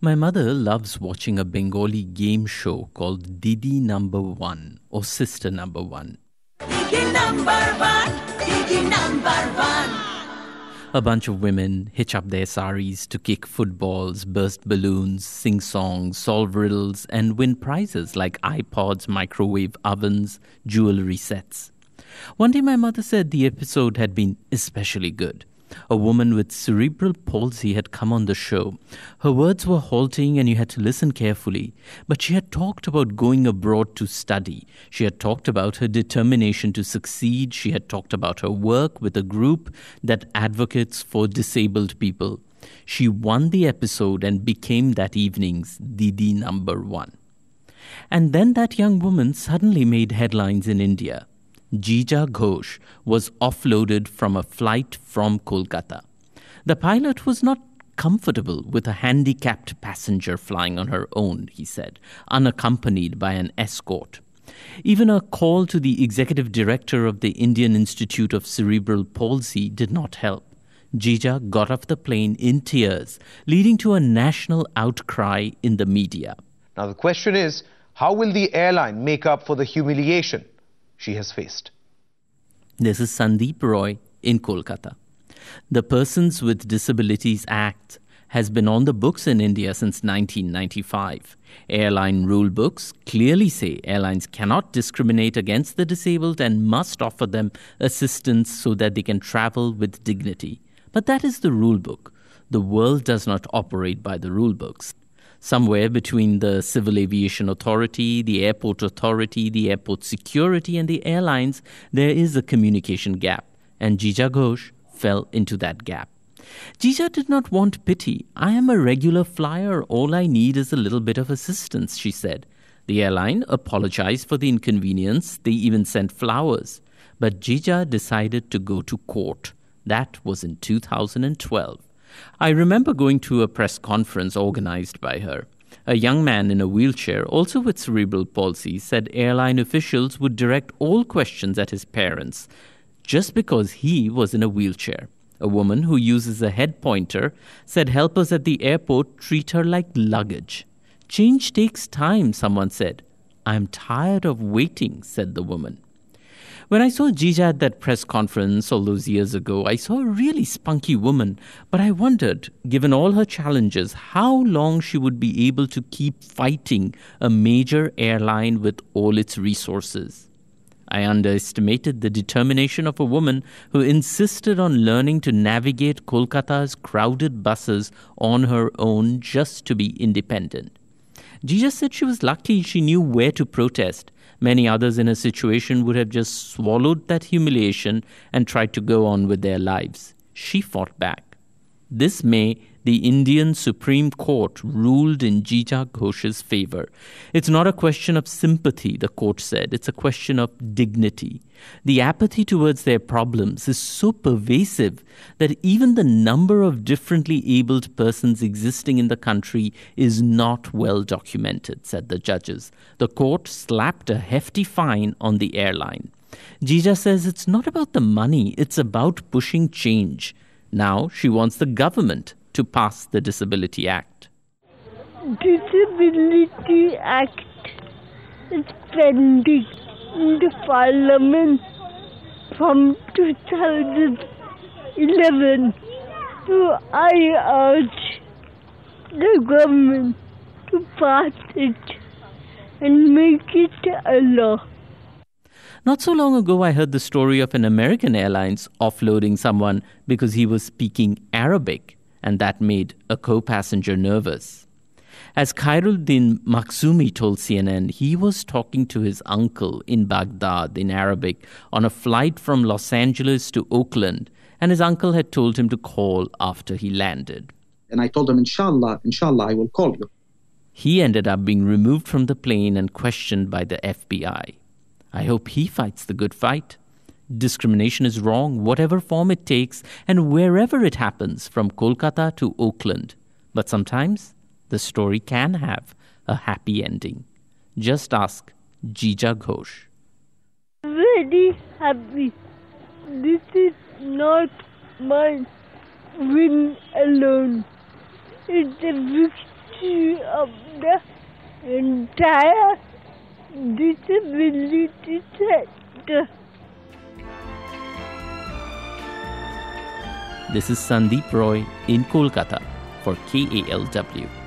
My mother loves watching a Bengali game show called Didi Number One or Sister Number One. Didi number one, Didi number one. A bunch of women hitch up their saris to kick footballs, burst balloons, sing songs, solve riddles, and win prizes like iPods, microwave ovens, jewelry sets. One day my mother said the episode had been especially good. A woman with cerebral palsy had come on the show. Her words were halting and you had to listen carefully. But she had talked about going abroad to study. She had talked about her determination to succeed. She had talked about her work with a group that advocates for disabled people. She won the episode and became that evening's Didi number one. And then that young woman suddenly made headlines in India. Jija Ghosh was offloaded from a flight from Kolkata. The pilot was not comfortable with a handicapped passenger flying on her own, he said, unaccompanied by an escort. Even a call to the executive director of the Indian Institute of Cerebral Palsy did not help. Jija got off the plane in tears, leading to a national outcry in the media. Now the question is, how will the airline make up for the humiliation she has faced? This is Sandeep Roy in Kolkata. The Persons with Disabilities Act has been on the books in India since 1995. Airline rule books clearly say airlines cannot discriminate against the disabled and must offer them assistance so that they can travel with dignity. But that is the rule book. The world does not operate by the rule books. Somewhere between the Civil Aviation Authority, the Airport Authority, the airport security, and the airlines, there is a communication gap. And Jija Ghosh fell into that gap. Jija did not want pity. I am a regular flyer. All I need is a little bit of assistance, she said. The airline apologized for the inconvenience. They even sent flowers. But Jija decided to go to court. That was in 2012. I remember going to a press conference organized by her. A young man in a wheelchair, also with cerebral palsy, said airline officials would direct all questions at his parents just because he was in a wheelchair. A woman who uses a head pointer said helpers at the airport treat her like luggage. Change takes time, someone said. I'm tired of waiting, said the woman. When I saw Jija at that press conference all those years ago, I saw a really spunky woman, but I wondered, given all her challenges, how long she would be able to keep fighting a major airline with all its resources. I underestimated the determination of a woman who insisted on learning to navigate Kolkata's crowded buses on her own just to be independent. Jija said she was lucky she knew where to protest. Many others in her situation would have just swallowed that humiliation and tried to go on with their lives. She fought back. This May, the Indian Supreme Court ruled in Jija Ghosh's favor. It's not a question of sympathy, the court said. It's a question of dignity. The apathy towards their problems is so pervasive that even the number of differently abled persons existing in the country is not well documented, said the judges. The court slapped a hefty fine on the airline. Jija says it's not about the money, it's about pushing change. Now she wants the government to pass the Disability Act. Disability Act is pending in the Parliament from 2011. So I urge the government to pass it and make it a law. Not so long ago, I heard the story of an American Airlines offloading someone because he was speaking Arabic, and that made a co-passenger nervous. As Khairuddin Makhzumi told CNN, he was talking to his uncle in Baghdad in Arabic on a flight from Los Angeles to Oakland, and his uncle had told him to call after he landed. And I told him, inshallah, I will call you. He ended up being removed from the plane and questioned by the FBI. I hope he fights the good fight. Discrimination is wrong, whatever form it takes, and wherever it happens, from Kolkata to Oakland. But sometimes the story can have a happy ending. Just ask Jija Ghosh. Very happy. This is not my win alone. It's a of the entire disability sector. This is Sandeep Roy in Kolkata for KALW.